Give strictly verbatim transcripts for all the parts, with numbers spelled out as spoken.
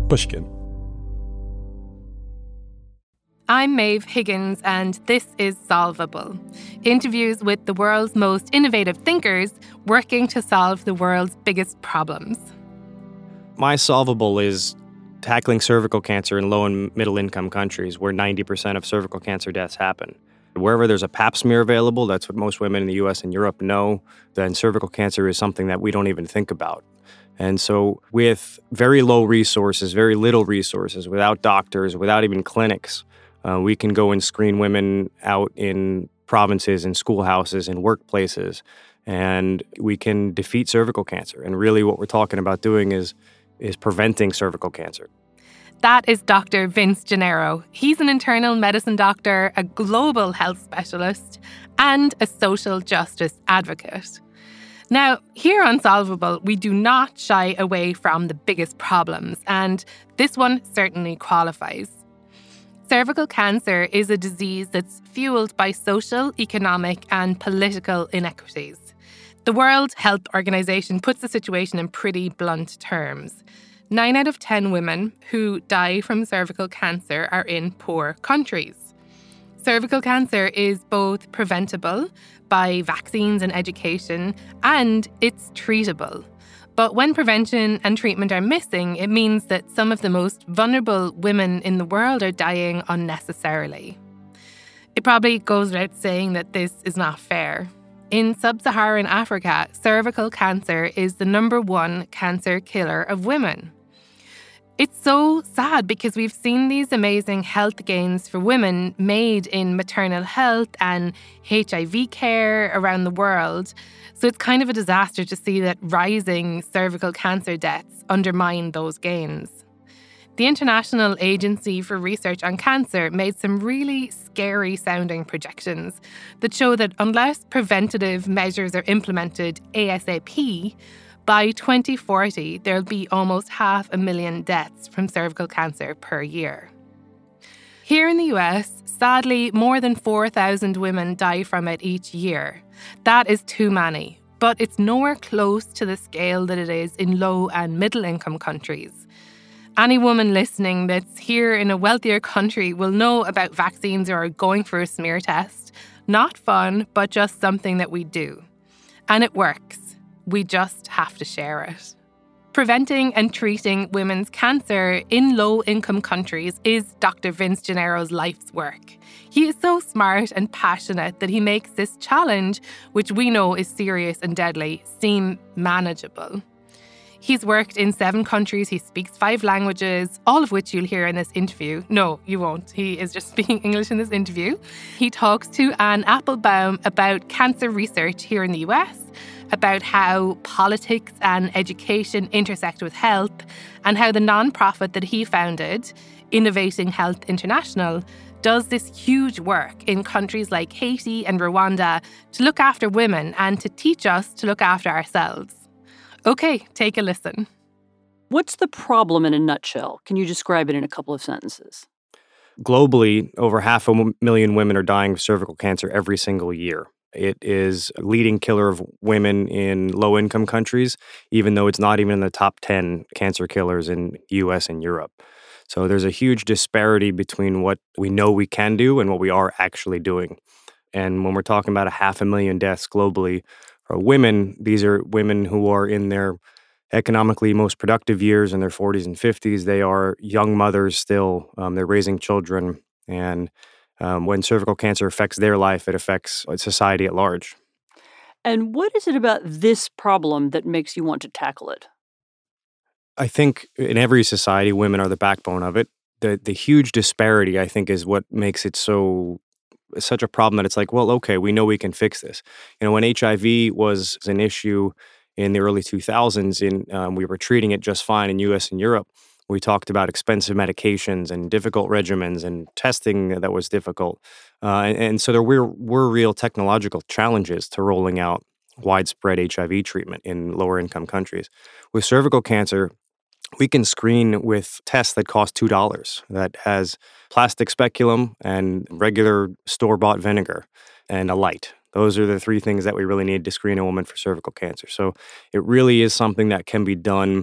Pushkin. I'm Maeve Higgins, and this is Solvable. Interviews with the world's most innovative thinkers working to solve the world's biggest problems. My Solvable is tackling cervical cancer in low and middle income countries where ninety percent of cervical cancer deaths happen. Wherever there's a pap smear available, that's what most women in the U S and Europe know, then cervical cancer is something that we don't even think about. And so with very low resources, very little resources, without doctors, without even clinics, Uh, we can go and screen women out in provinces and schoolhouses and workplaces, and we can defeat cervical cancer. And really what we're talking about doing is, is preventing cervical cancer. That is Doctor Vince Gennaro. He's an internal medicine doctor, a global health specialist, and a social justice advocate. Now, here on Solvable, we do not shy away from the biggest problems, and this one certainly qualifies. Cervical cancer is a disease that's fueled by social, economic, and political inequities. The World Health Organization puts the situation in pretty blunt terms. Nine out of ten women who die from cervical cancer are in poor countries. Cervical cancer is both preventable by vaccines and education, and it's treatable. But when prevention and treatment are missing, it means that some of the most vulnerable women in the world are dying unnecessarily. It probably goes without saying that this is not fair. In sub-Saharan Africa, cervical cancer is the number one cancer killer of women. It's so sad because we've seen these amazing health gains for women made in maternal health and H I V care around the world. So it's kind of a disaster to see that rising cervical cancer deaths undermine those gains. The International Agency for Research on Cancer made some really scary sounding projections that show that unless preventative measures are implemented ASAP, by twenty forty, there'll be almost half a million deaths from cervical cancer per year. Here in the U S, sadly, more than four thousand women die from it each year. That is too many, but it's nowhere close to the scale that it is in low and middle income countries. Any woman listening that's here in a wealthier country will know about vaccines or going for a smear test. Not fun, but just something that we do. And it works. We just have to share it. Preventing and treating women's cancer in low-income countries is Doctor Vince Gennaro's life's work. He is so smart and passionate that he makes this challenge, which we know is serious and deadly, seem manageable. He's worked in seven countries, he speaks five languages, all of which you'll hear in this interview. No, you won't. He is just speaking English in this interview. He talks to Anne Applebaum about cancer research here in the U S, about how politics and education intersect with health, and how the nonprofit that he founded, Innovating Health International, does this huge work in countries like Haiti and Rwanda to look after women and to teach us to look after ourselves. Okay, take a listen. What's the problem in a nutshell? Can you describe it in a couple of sentences? Globally, over half a million women are dying of cervical cancer every single year. It is a leading killer of women in low-income countries, even though it's not even in the top ten cancer killers in the U S and Europe. So there's a huge disparity between what we know we can do and what we are actually doing. And when we're talking about a half a million deaths globally for women, these are women who are in their economically most productive years, in their forties and fifties. They are young mothers still. Um, they're raising children. And Um, when cervical cancer affects their life, it affects society at large. And what is it about this problem that makes you want to tackle it? I think in every society, women are the backbone of it. The the huge disparity, I think, is what makes it so such a problem that it's like, well, okay, we know we can fix this. You know, when H I V was an issue in the early two thousands, in um, we were treating it just fine in U S and Europe. We talked about expensive medications and difficult regimens and testing that was difficult. Uh, and, and so there were, were real technological challenges to rolling out widespread H I V treatment in lower income countries. With cervical cancer, we can screen with tests that cost two dollars that has plastic speculum and regular store-bought vinegar and a light. Those are the three things that we really need to screen a woman for cervical cancer. So it really is something that can be done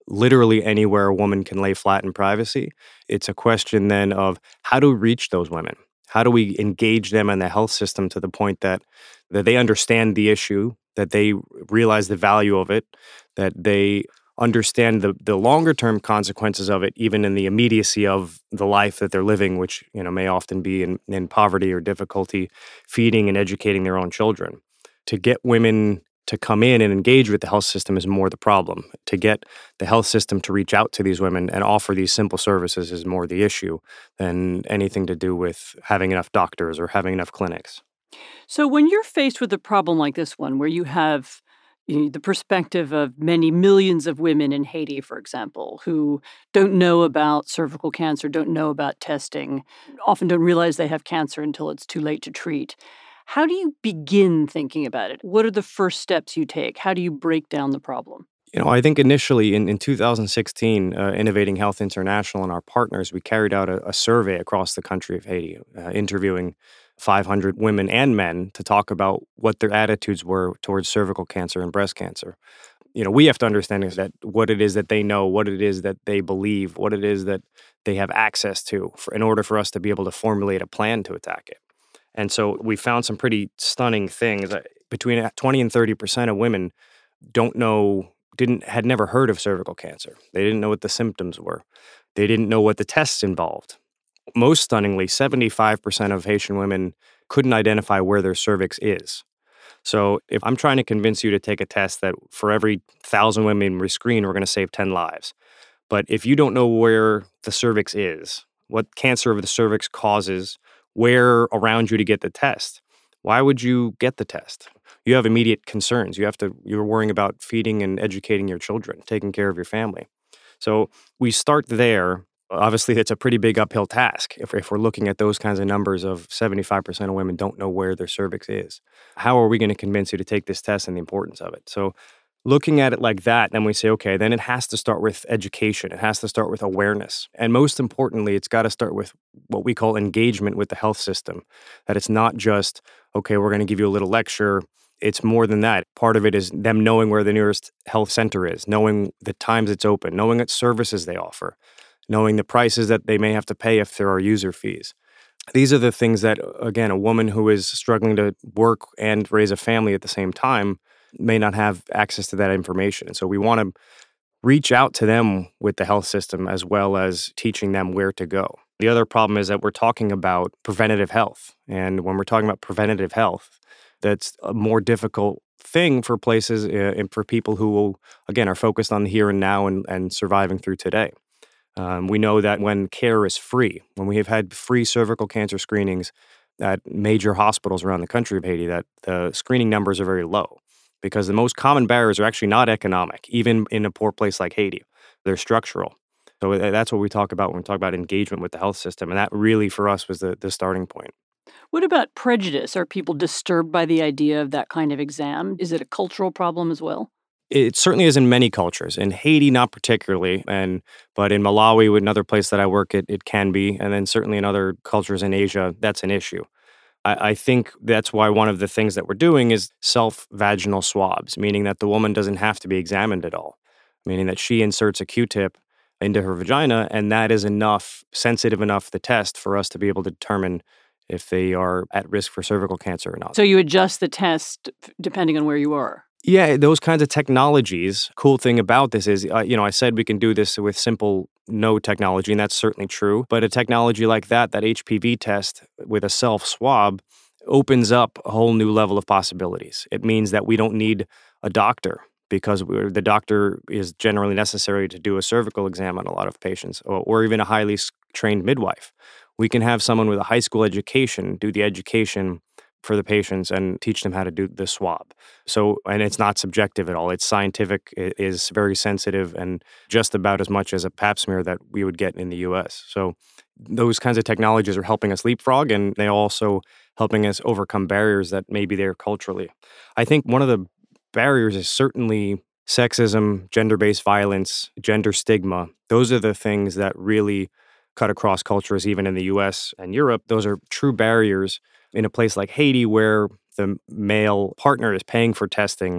literally anywhere a woman can lay flat in privacy. It's a question then of how to reach those women. How do we engage them in the health system to the point that, that they understand the issue, that they realize the value of it, that they understand the, the longer term consequences of it, even in the immediacy of the life that they're living, which you know may often be in, in poverty or difficulty feeding and educating their own children. To get women to come in and engage with the health system is more the problem. To get the health system to reach out to these women and offer these simple services is more the issue than anything to do with having enough doctors or having enough clinics. So when you're faced with a problem like this one, where you have you know, the perspective of many millions of women in Haiti, for example, who don't know about cervical cancer, don't know about testing, often don't realize they have cancer until it's too late to treat. How do you begin thinking about it? What are the first steps you take? How do you break down the problem? You know, I think initially in, in two thousand sixteen, uh, Innovating Health International and our partners, we carried out a, a survey across the country of Haiti, uh, interviewing five hundred women and men to talk about what their attitudes were towards cervical cancer and breast cancer. You know, we have to understand is that what it is that they know, what it is that they believe, what it is that they have access to for, in order for us to be able to formulate a plan to attack it. And so we found some pretty stunning things. Between twenty and thirty percent of women don't know, didn't, had never heard of cervical cancer. They didn't know what the symptoms were. They didn't know what the tests involved. Most stunningly, seventy-five percent of Haitian women couldn't identify where their cervix is. So if I'm trying to convince you to take a test that for every thousand women we screen, we're going to save ten lives. But if you don't know where the cervix is, what cancer of the cervix causes, where around you to get the test, why would you get the test? You have immediate concerns. You have to, you're worrying about feeding and educating your children, taking care of your family. So we start there. Obviously, it's a pretty big uphill task if, if we're looking at those kinds of numbers of seventy-five percent of women don't know where their cervix is. How are we going to convince you to take this test and the importance of it? So looking at it like that, then we say, okay, then it has to start with education. It has to start with awareness. And most importantly, it's got to start with what we call engagement with the health system. That it's not just, okay, we're going to give you a little lecture. It's more than that. Part of it is them knowing where the nearest health center is, knowing the times it's open, knowing what services they offer, knowing the prices that they may have to pay if there are user fees. These are the things that, again, a woman who is struggling to work and raise a family at the same time may not have access to that information. And so we want to reach out to them with the health system as well as teaching them where to go. The other problem is that we're talking about preventative health. And when we're talking about preventative health, that's a more difficult thing for places uh, and for people who, will, again, are focused on the here and now and, and surviving through today. Um, we know that when care is free, when we have had free cervical cancer screenings at major hospitals around the country of Haiti, that the screening numbers are very low because the most common barriers are actually not economic, even in a poor place like Haiti. They're structural. So that's what we talk about when we talk about engagement with the health system. And that really, for us, was the, the starting point. What about prejudice? Are people disturbed by the idea of that kind of exam? Is it a cultural problem as well? It certainly is in many cultures. In Haiti, not particularly, and but in Malawi, another place that I work, it, it can be. And then certainly in other cultures in Asia, that's an issue. I, I think that's why one of the things that we're doing is self-vaginal swabs, meaning that the woman doesn't have to be examined at all, meaning that she inserts a Q-tip into her vagina, and that is enough, sensitive enough, the test, for us to be able to determine if they are at risk for cervical cancer or not. So you adjust the test depending on where you are? Yeah, those kinds of technologies. Cool thing about this is, uh, you know, I said we can do this with simple no technology, and that's certainly true. But a technology like that, that H P V test with a self-swab, opens up a whole new level of possibilities. It means that we don't need a doctor because we're, the doctor is generally necessary to do a cervical exam on a lot of patients, or, or even a highly trained midwife. We can have someone with a high school education do the education for the patients and teach them how to do the swab. So, and it's not subjective at all. It's scientific, it is very sensitive, and just about as much as a pap smear that we would get in the U S. So those kinds of technologies are helping us leapfrog, and they're also helping us overcome barriers that may be there culturally. I think one of the barriers is certainly sexism, gender-based violence, gender stigma. Those are the things that really cut across cultures, even in the U S and Europe. Those are true barriers. In a place like Haiti, where the male partner is paying for testing,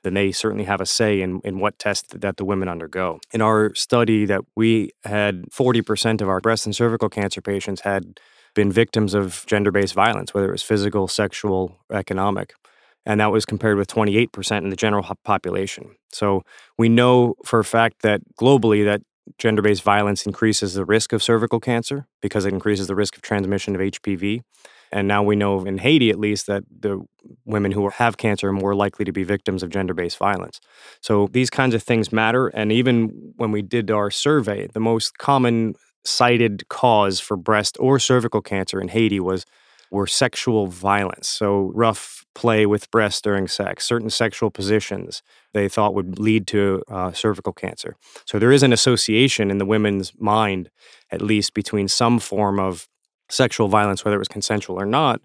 then they certainly have a say in, in what test that the women undergo. In our study that we had forty percent of our breast and cervical cancer patients had been victims of gender-based violence, whether it was physical, sexual, or economic. And that was compared with twenty-eight percent in the general population. So we know for a fact that globally that gender-based violence increases the risk of cervical cancer because it increases the risk of transmission of H P V. And now we know in Haiti, at least, that the women who have cancer are more likely to be victims of gender-based violence. So these kinds of things matter. And even when we did our survey, the most common cited cause for breast or cervical cancer in Haiti was were sexual violence. So rough play with breasts during sex, certain sexual positions they thought would lead to uh, cervical cancer. So there is an association in the women's mind, at least, between some form of sexual violence, whether it was consensual or not,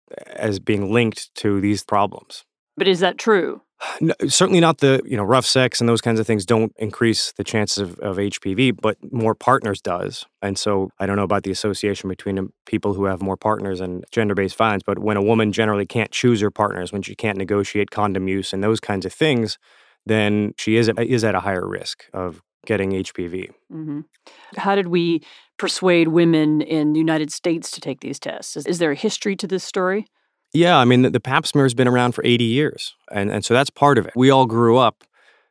as being linked to these problems. But is that true? No, certainly not the, you know, rough sex and those kinds of things don't increase the chances of, of H P V, but more partners does. And so I don't know about the association between people who have more partners and gender-based violence, but when a woman generally can't choose her partners, when she can't negotiate condom use and those kinds of things, then she is, is at a higher risk of getting H P V. Mm-hmm. How did we persuade women in the United States to take these tests? Is, is there a history to this story? Yeah, I mean, the, the pap smear has been around for eighty years, and, and so that's part of it. We all grew up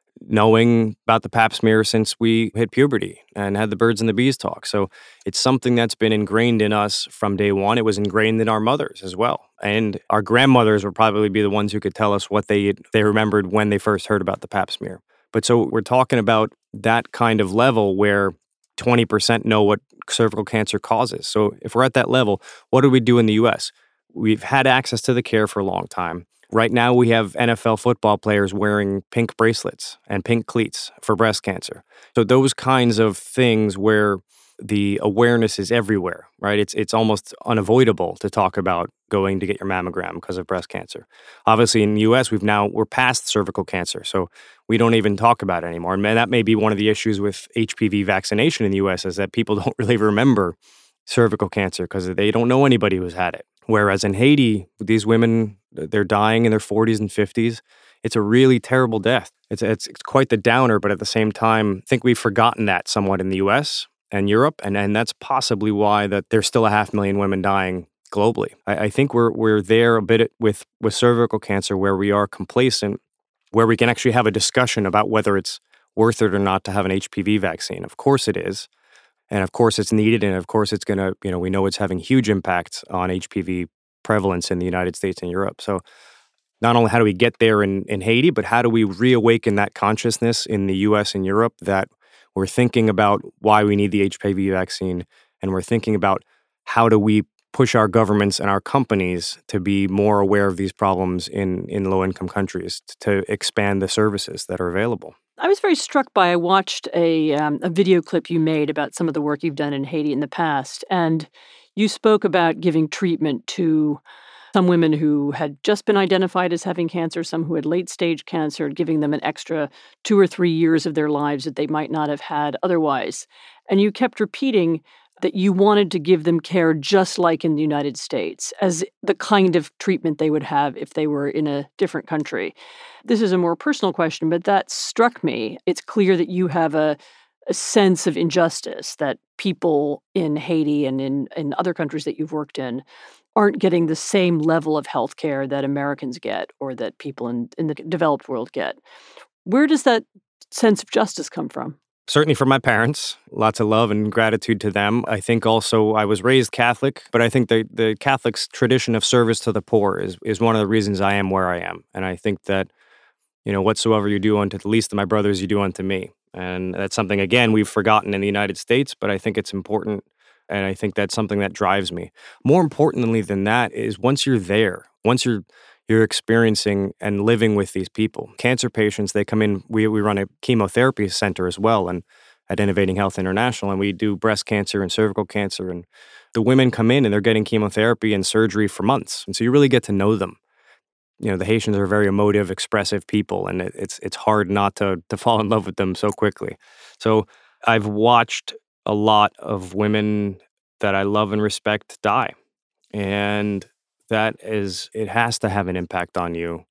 knowing about the pap smear since we hit puberty and had the birds and the bees talk. So it's something that's been ingrained in us from day one. It was ingrained in our mothers as well. And our grandmothers would probably be the ones who could tell us what they they remembered when they first heard about the pap smear. But so we're talking about that kind of level where twenty percent know what cervical cancer causes. So if we're at that level, what do we do in the U S? We've had access to the care for a long time. Right now, we have N F L football players wearing pink bracelets and pink cleats for breast cancer. So those kinds of things where the awareness is everywhere, right? It's it's almost unavoidable to talk about going to get your mammogram because of breast cancer. Obviously, in the U S, we've now we're past cervical cancer, so we don't even talk about it anymore. And that may be one of the issues with H P V vaccination in the U S is that people don't really remember cervical cancer because they don't know anybody who's had it. Whereas in Haiti, these women, they're dying in their forties and fifties. It's a really terrible death. It's, it's it's quite the downer, but at the same time, I think we've forgotten that somewhat in the U S and Europe, and, and that's possibly why that there's still a half million women dying globally. I, I think we're we're there a bit with, with cervical cancer where we are complacent, where we can actually have a discussion about whether it's worth it or not to have an H P V vaccine. Of course it is. And of course it's needed, and of course it's going to, you know, we know it's having huge impacts on H P V prevalence in the United States and Europe. So not only how do we get there in, in Haiti, but how do we reawaken that consciousness in the U S and Europe that we're thinking about why we need the H P V vaccine, and we're thinking about how do we push our governments and our companies to be more aware of these problems in, in low-income countries to expand the services that are available. I was very struck by, I watched a, um, a video clip you made about some of the work you've done in Haiti in the past, and you spoke about giving treatment to some women who had just been identified as having cancer, some who had late-stage cancer, giving them an extra two or three years of their lives that they might not have had otherwise. And you kept repeating that you wanted to give them care just like in the United States, as the kind of treatment they would have if they were in a different country. This is a more personal question, but that struck me. It's clear that you have a, a sense of injustice, that people in Haiti and in, in other countries that you've worked in aren't getting the same level of health care that Americans get or that people in, in the developed world get. Where does that sense of justice come from? Certainly from my parents, lots of love and gratitude to them. I think also I was raised Catholic, but I think the, the Catholic's tradition of service to the poor is, is one of the reasons I am where I am. And I think that, you know, whatsoever you do unto the least of my brothers, you do unto me. And that's something, again, we've forgotten in the United States, but I think it's important. And I think that's something that drives me. More importantly than that is once you're there, once you're you're experiencing and living with these people. Cancer patients, they come in, we, we run a chemotherapy center as well and at Innovating Health International, and we do breast cancer and cervical cancer. And the women come in and they're getting chemotherapy and surgery for months. And so you really get to know them. You know, the Haitians are very emotive, expressive people, and it, it's it's hard not to to fall in love with them so quickly. So I've watched a lot of women that I love and respect die. And that is, it has to have an impact on you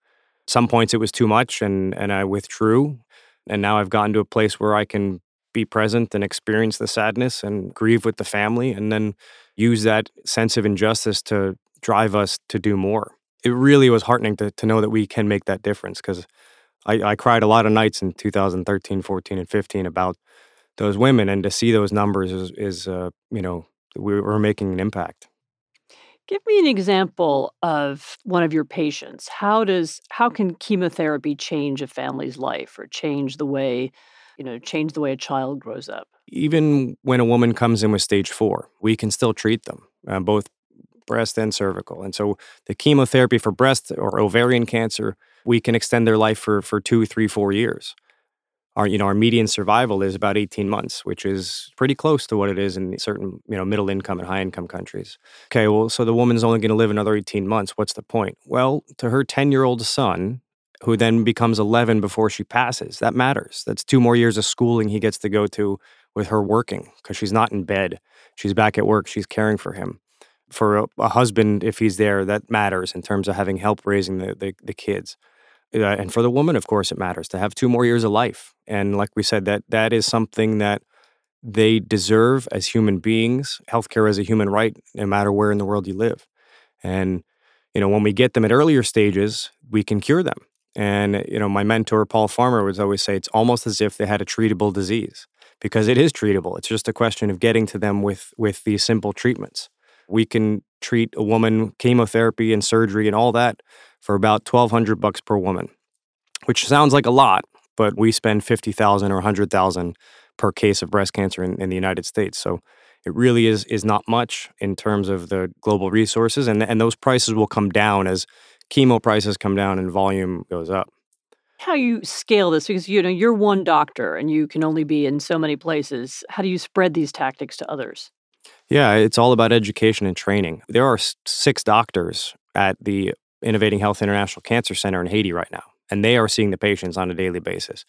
Some points it was too much, and and I withdrew. And now I've gotten to a place where I can be present and experience the sadness and grieve with the family, and then use that sense of injustice to drive us to do more. It really was heartening to, to know that we can make that difference, because I, I cried a lot of nights in two thousand thirteen, fourteen, and fifteen about those women, and to see those numbers is, is uh, you know, we we're making an impact. Give me an example of one of your patients. How does how can chemotherapy change a family's life or change the way, you know, change the way a child grows up? Even when a woman comes in with stage four, we can still treat them, uh, both breast and cervical. And so the chemotherapy for breast or ovarian cancer, we can extend their life for for two, three, four years. Our, you know, our median survival is about eighteen months, which is pretty close to what it is in certain, you know, middle income and high income countries. Okay, well, so the woman's only going to live another eighteen months. What's the point? Well, to her ten-year-old son, who then becomes eleven before she passes, that matters. That's two more years of schooling he gets to go to with her working, because she's not in bed. She's back at work. She's caring for him. For a, a husband, if he's there, that matters in terms of having help raising the, the, the kids. Uh, and for the woman, of course, it matters to have two more years of life. And like we said, that that is something that they deserve as human beings. Healthcare is a human right, no matter where in the world you live. And, you know, when we get them at earlier stages, we can cure them. And, you know, my mentor, Paul Farmer, would always say it's almost as if they had a treatable disease, because it is treatable. It's just a question of getting to them with, with these simple treatments. We can treat a woman, chemotherapy and surgery and all that, for about twelve hundred bucks per woman, which sounds like a lot, but we spend fifty thousand or one hundred thousand per case of breast cancer in, in the United States. So it really is is not much in terms of the global resources, and and those prices will come down as chemo prices come down and volume goes up. How you scale this, because you know you're one doctor and you can only be in so many places. How do you spread these tactics to others? Yeah, it's all about education and training. There are s- six doctors at the Innovating Health International Cancer Center in Haiti right now, and they are seeing the patients on a daily basis.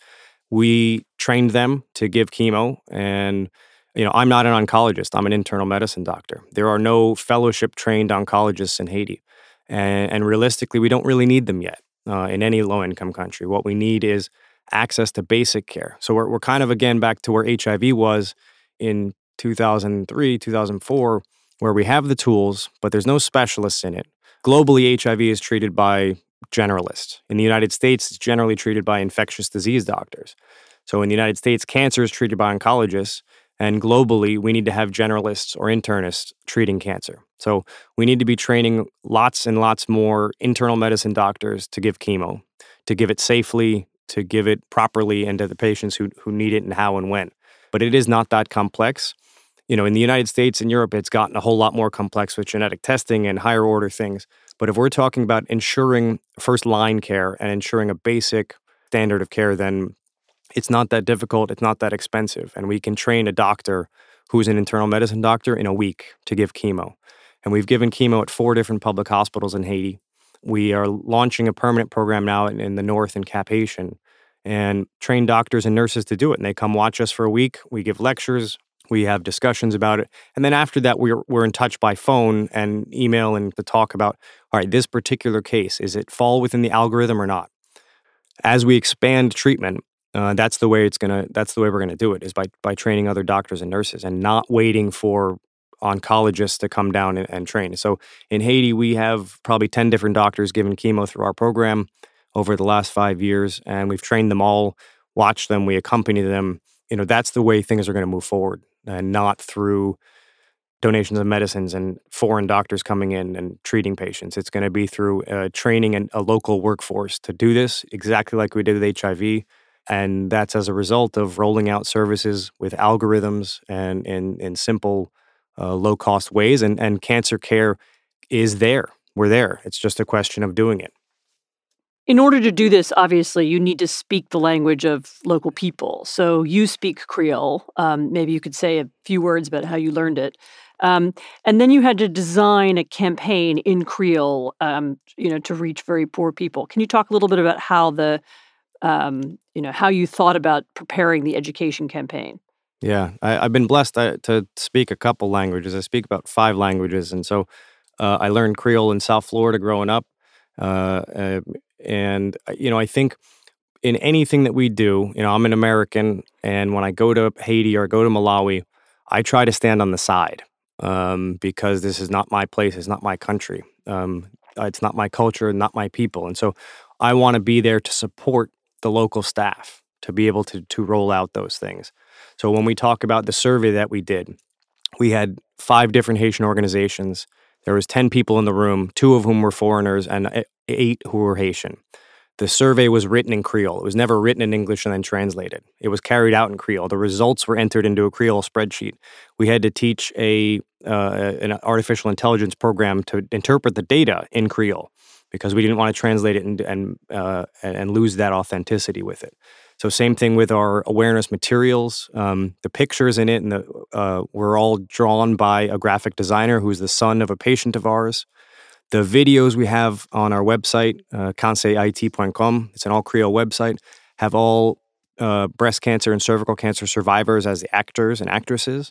We trained them to give chemo, and you know, I'm not an oncologist. I'm an internal medicine doctor. There are no fellowship-trained oncologists in Haiti, and, and realistically, we don't really need them yet uh, in any low-income country. What we need is access to basic care. So we're we're kind of again back to where H I V was in two thousand three, two thousand four, where we have the tools, but there's no specialists in it. Globally, H I V is treated by generalists. In the United States, it's generally treated by infectious disease doctors. So in the United States, cancer is treated by oncologists, and globally, we need to have generalists or internists treating cancer. So we need to be training lots and lots more internal medicine doctors to give chemo, to give it safely, to give it properly, and to the patients who, who need it and how and when. But it is not that complex. You know, in the United States and Europe, it's gotten a whole lot more complex with genetic testing and higher order things. But if we're talking about ensuring first line care and ensuring a basic standard of care, then it's not that difficult. It's not that expensive. And we can train a doctor who's an internal medicine doctor in a week to give chemo. And we've given chemo at four different public hospitals in Haiti. We are launching a permanent program now in, in the north in Cap Haitian, and train doctors and nurses to do it. And they come watch us for a week. We give lectures. We have discussions about it. And then after that, we're, we're in touch by phone and email and to talk about, all right, this particular case, is it fall within the algorithm or not? As we expand treatment, uh, that's the way it's gonna. That's the way we're gonna do it, is by by training other doctors and nurses and not waiting for oncologists to come down and, and train. So in Haiti, we have probably ten different doctors giving chemo through our program over the last five years, and we've trained them all, watched them, we accompany them. You know, that's the way things are going to move forward, and not through donations of medicines and foreign doctors coming in and treating patients. It's going to be through uh, training an, a local workforce to do this, exactly like we did with H I V. And that's as a result of rolling out services with algorithms and in, in simple, uh, low-cost ways. And, and cancer care is there. We're there. It's just a question of doing it. In order to do this, obviously, you need to speak the language of local people. So you speak Creole. Um, maybe you could say a few words about how you learned it. Um, and then you had to design a campaign in Creole, um, you know, to reach very poor people. Can you talk a little bit about how the, um, you know, how you thought about preparing the education campaign? Yeah, I, I've been blessed uh, to speak a couple languages. I speak about five languages. And so uh, I learned Creole in South Florida growing up. Uh, uh, And, uh, you know, I think in anything that we do, you know, I'm an American, and when I go to Haiti or go to Malawi, I try to stand on the side um, because this is not my place, it's not my country, um, it's not my culture, not my people. And so I want to be there to support the local staff to be able to to roll out those things. So when we talk about the survey that we did, we had five different Haitian organizations. There was ten people in the room, two of whom were foreigners and eight who were Haitian. The survey was written in Creole. It was never written in English and then translated. It was carried out in Creole. The results were entered into a Creole spreadsheet. We had to teach a uh, an artificial intelligence program to interpret the data in Creole because we didn't want to translate it and and, uh, and lose that authenticity with it. So same thing with our awareness materials. Um, the pictures in it and the, uh, were all drawn by a graphic designer who's the son of a patient of ours. The videos we have on our website, uh, cancer I T dot com, it's an all Creole website, have all uh, breast cancer and cervical cancer survivors as the actors and actresses.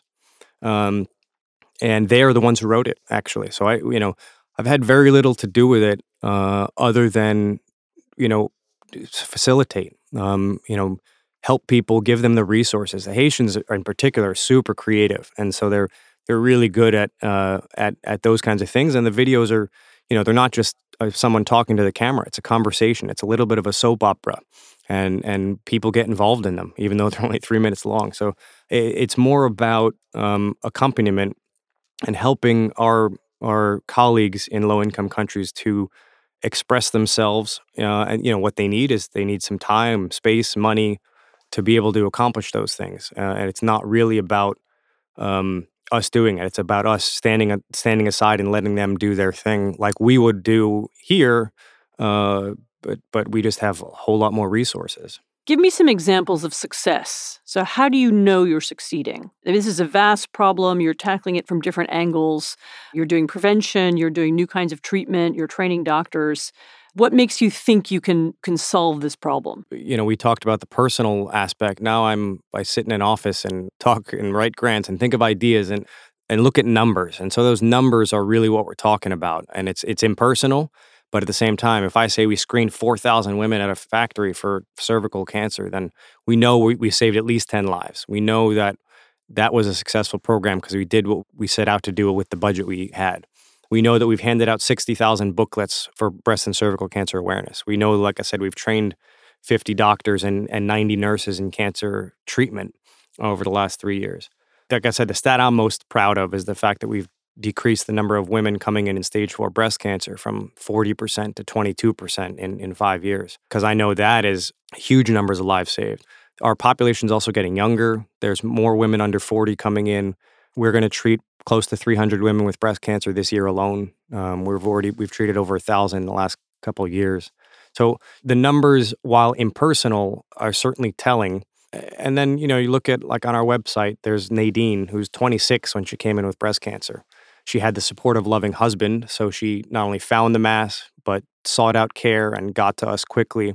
Um, and they are the ones who wrote it, actually. So, I, you know, I've had very little to do with it uh, other than, you know, facilitate, um, you know, help people, give them the resources. The Haitians in particular are super creative. And so they're they're really good at uh, at at those kinds of things. And the videos are, you know, they're not just uh, someone talking to the camera. It's a conversation. It's a little bit of a soap opera, and and people get involved in them, even though they're only three minutes long. So it, it's more about um, accompaniment and helping our our colleagues in low income countries to express themselves. Uh, and you know what they need is they need some time, space, money to be able to accomplish those things. Uh, and it's not really about um, us doing it. It's about us standing standing aside and letting them do their thing like we would do here, uh, but but we just have a whole lot more resources. Give me some examples of success. So how do you know you're succeeding? This is a vast problem. You're tackling it from different angles. You're doing prevention. You're doing new kinds of treatment. You're training doctors. What makes you think you can can solve this problem? You know, we talked about the personal aspect. Now I'm I sit in an office and talk and write grants and think of ideas and and look at numbers. And so those numbers are really what we're talking about. And it's it's impersonal, but at the same time, if I say we screened four thousand women at a factory for cervical cancer, then we know we, we saved at least ten lives. We know that that was a successful program because we did what we set out to do with the budget we had. We know that we've handed out sixty thousand booklets for breast and cervical cancer awareness. We know, like I said, we've trained fifty doctors and, and ninety nurses in cancer treatment over the last three years. Like I said, the stat I'm most proud of is the fact that we've decreased the number of women coming in in stage four breast cancer from forty percent to twenty-two percent in, in five years. Because I know that is huge numbers of lives saved. Our population is also getting younger. There's more women under forty coming in. We're going to treat close to three hundred women with breast cancer this year alone. Um, we've already we've treated over a thousand in the last couple of years. So the numbers, while impersonal, are certainly telling. And then you know you look at like on our website, there's Nadine, who's twenty-six when she came in with breast cancer. She had the support of a loving husband, so she not only found the mass but sought out care and got to us quickly.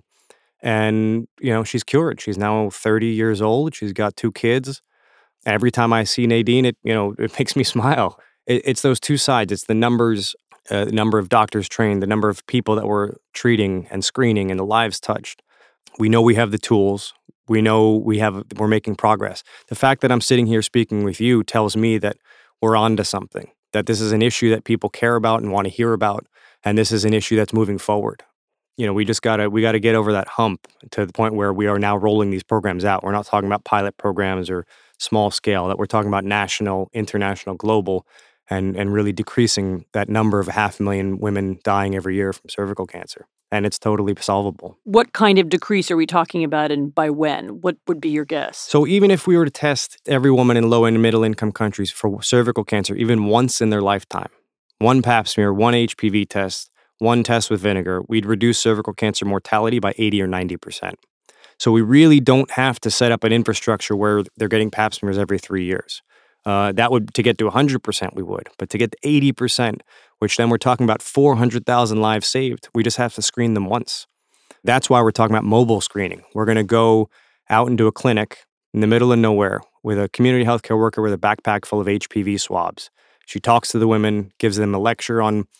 And you know she's cured. She's now thirty years old. She's got two kids. Every time I see Nadine, it you know it makes me smile. It, it's those two sides. It's the numbers, uh, the number of doctors trained, the number of people that we're treating and screening, and the lives touched. We know we have the tools. We know we have we're making progress. The fact that I'm sitting here speaking with you tells me that we're onto something. That this is an issue that people care about and want to hear about, and this is an issue that's moving forward. You know, we just gotta we gotta get over that hump to the point where we are now rolling these programs out. We're not talking about pilot programs or small scale, that we're talking about national, international, global, and and really decreasing that number of half a million women dying every year from cervical cancer. And it's totally solvable. What kind of decrease are we talking about, and by when? What would be your guess? So even if we were to test every woman in low and middle income countries for cervical cancer, even once in their lifetime, one pap smear, one H P V test, one test with vinegar, we'd reduce cervical cancer mortality by eighty or ninety percent. So we really don't have to set up an infrastructure where they're getting pap smears every three years. Uh, that would, to get to one hundred percent, we would. But to get to eighty percent, which then we're talking about four hundred thousand lives saved, we just have to screen them once. That's why we're talking about mobile screening. We're going to go out into a clinic in the middle of nowhere with a community healthcare worker with a backpack full of H P V swabs. She talks to the women, gives them a lecture on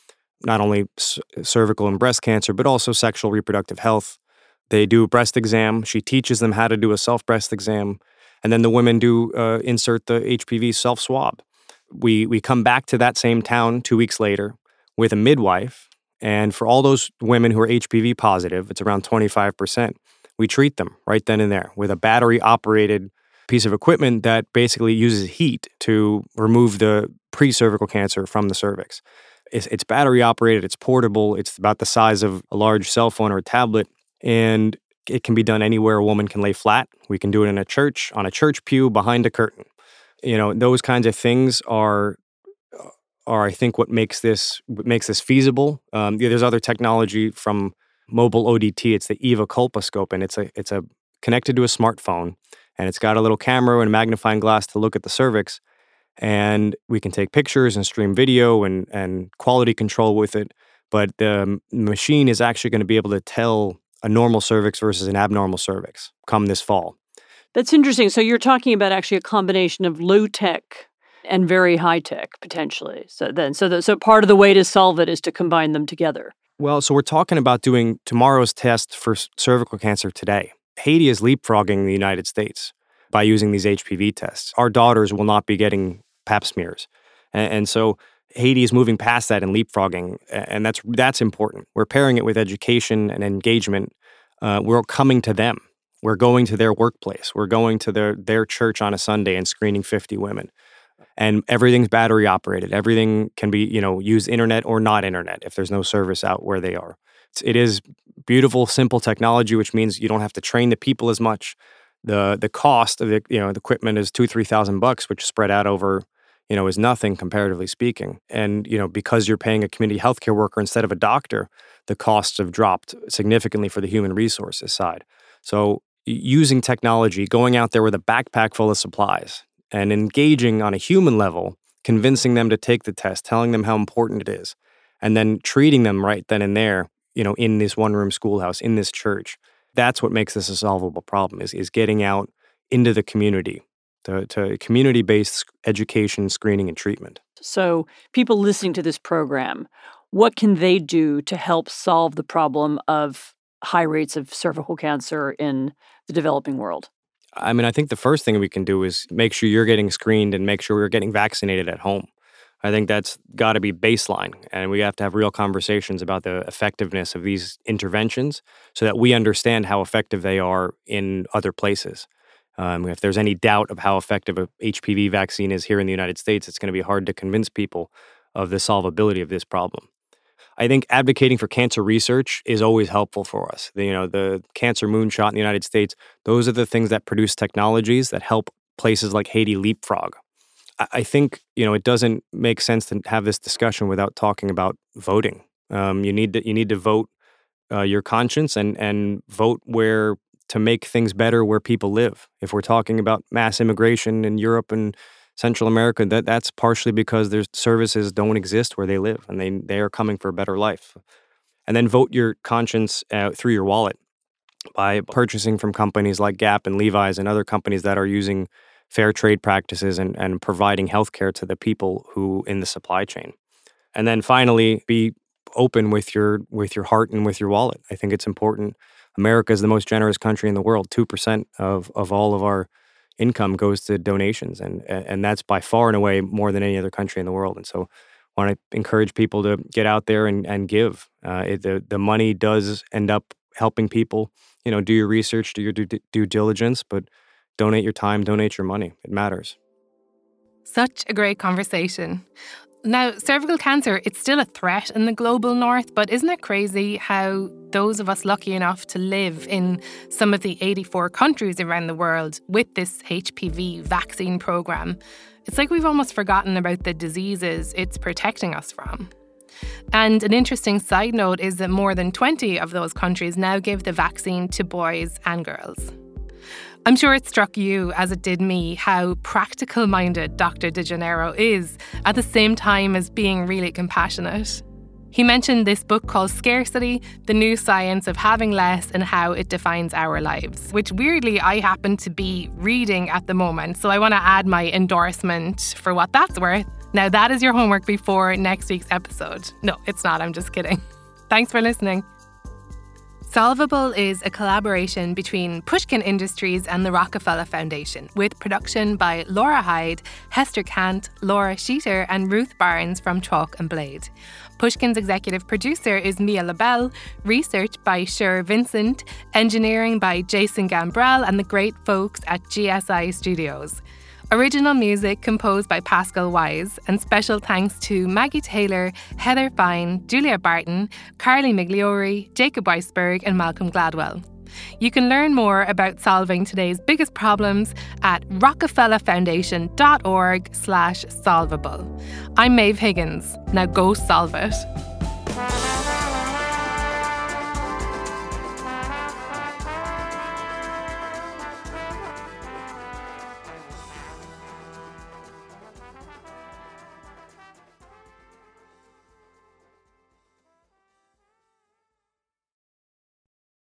not only c- cervical and breast cancer, but also sexual reproductive health. They do a breast exam. She teaches them how to do a self-breast exam. And then the women do uh, insert the H P V self-swab. We, we come back to that same town two weeks later with a midwife. And for all those women who are H P V positive, it's around twenty-five percent, we treat them right then and there with a battery-operated piece of equipment that basically uses heat to remove the pre-cervical cancer from the cervix. It's, it's battery-operated, it's portable, it's about the size of a large cell phone or a tablet, and it can be done anywhere a woman can lay flat. We can do it in a church, on a church pew, behind a curtain. You know, those kinds of things are, are I think, what makes this what makes this feasible. Um, yeah, there's other technology from mobile O D T. It's the Eva colposcope, and it's a it's a connected to a smartphone, and it's got a little camera and a magnifying glass to look at the cervix, and we can take pictures and stream video and and quality control with it. But the machine is actually going to be able to tell a normal cervix versus an abnormal cervix come this fall. That's interesting. So you're talking about actually a combination of low tech and very high tech potentially. So then, so the, so part of the way to solve it is to combine them together. Well, so we're talking about doing tomorrow's test for cervical cancer today. Haiti is leapfrogging the United States by using these H P V tests. Our daughters will not be getting pap smears, and, and so Haiti is moving past that and leapfrogging, and that's that's important. We're pairing it with education and engagement. Uh, we're coming to them. We're going to their workplace. We're going to their their church on a Sunday and screening fifty women. And everything's battery operated. Everything can be, you know, use internet or not internet if there's no service out where they are. It's, it is beautiful, simple technology, which means you don't have to train the people as much. The the cost of the you know the equipment is two three thousand bucks, which spread out over, you know, is nothing comparatively speaking. And you know, because you're paying a community healthcare worker instead of a doctor, the costs have dropped significantly for the human resources side. So using technology, going out there with a backpack full of supplies, and engaging on a human level, convincing them to take the test, telling them how important it is, and then treating them right then and there, you know, in this one-room schoolhouse, in this church. That's what makes this a solvable problem, is, is getting out into the community, to, to community-based education, screening, and treatment. So people listening to this program, what can they do to help solve the problem of high rates of cervical cancer in the developing world? I mean, I think the first thing we can do is make sure you're getting screened and make sure we're getting vaccinated at home. I think that's got to be baseline, and we have to have real conversations about the effectiveness of these interventions so that we understand how effective they are in other places. Um, if there's any doubt of how effective a H P V vaccine is here in the United States, it's going to be hard to convince people of the solvability of this problem. I think advocating for cancer research is always helpful for us. The, you know, the cancer moonshot in the United States, those are the things that produce technologies that help places like Haiti leapfrog. I, I think, you know, it doesn't make sense to have this discussion without talking about voting. Um, you need to you need to vote uh, your conscience and and vote where to make things better where people live. If we're talking about mass immigration in Europe and Central America, that that's partially because their services don't exist where they live, and they they are coming for a better life. And then vote your conscience uh, through your wallet by purchasing from companies like Gap and Levi's and other companies that are using fair trade practices and, and providing healthcare to the people who in the supply chain. And then finally, be open with your with your heart and with your wallet. I think it's important. America is the most generous country in the world. two percent of of all of our income goes to donations, and and that's by far and away more than any other country in the world. And so I want to encourage people to get out there and, and give. Uh, it, the, the money does end up helping people. You know, do your research, do your due, due diligence, but donate your time, donate your money. It matters. Such a great conversation. Now, cervical cancer, it's still a threat in the global north, but isn't it crazy how those of us lucky enough to live in some of the eighty-four countries around the world with this H P V vaccine program, it's like we've almost forgotten about the diseases it's protecting us from. And an interesting side note is that more than twenty of those countries now give the vaccine to boys and girls. I'm sure it struck you, as it did me, how practical-minded Doctor DeGennaro is at the same time as being really compassionate. He mentioned this book called Scarcity, The New Science of Having Less and How It Defines Our Lives, which weirdly I happen to be reading at the moment, so I want to add my endorsement for what that's worth. Now, that is your homework before next week's episode. No, it's not. I'm just kidding. Thanks for listening. Solvable is a collaboration between Pushkin Industries and the Rockefeller Foundation, with production by Laura Hyde, Hester Kant, Laura Sheeter, and Ruth Barnes from Chalk and Blade. Pushkin's executive producer is Mia LaBelle, research by Sher Vincent, engineering by Jason Gambrell and the great folks at G S I Studios. Original music composed by Pascal Wise, and special thanks to Maggie Taylor, Heather Fine, Julia Barton, Carly Migliori, Jacob Weisberg, and Malcolm Gladwell. You can learn more about solving today's biggest problems at rockefellerfoundation.org slash solvable. I'm Maeve Higgins. Now go solve it.